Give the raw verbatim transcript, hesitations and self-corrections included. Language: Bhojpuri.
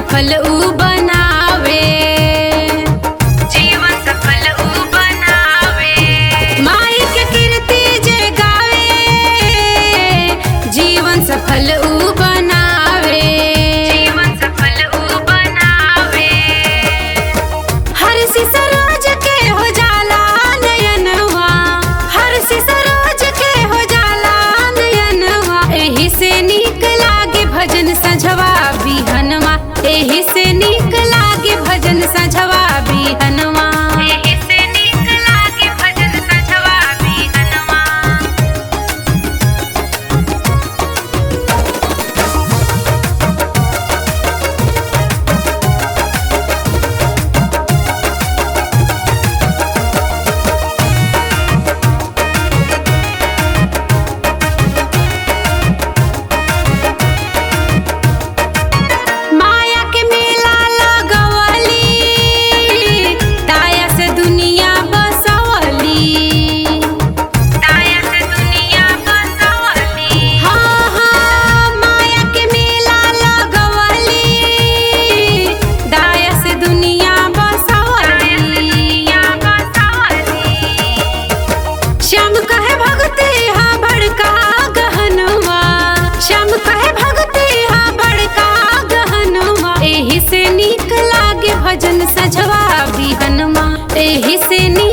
सफल ऊ बनावे, जीवन सफल ऊ बनावे। माई के कीर्ति जे गावे, जीवन सफल ऊ बनावे, जीवन सफल ऊ बनावे। हर सिसरोज के हो जाला नयनवा, हर सिसरोज के हो जाला नयनवा। एही से नीक लागे भजन संझवा बिहनवा, एही से नीक लागे भजन संझवा बिहनवा, एही से नीक लागे भजन संझवा बिहनवा। माया के मेला लगवली, ताया से दुनिया बसवली, ताया से दुनिया बसवली। हाँ हाँ माया के मेला लगवली, दाया से दुनिया बसवली, दुनिया बसवली। श्याम कहे भक्ति हाँ बड़का गहनवा, श्याम कहे भक्ति हाँ बड़का गहनवा। एही से नीक लागे भजन सजवा बिहनवा, एही से नीक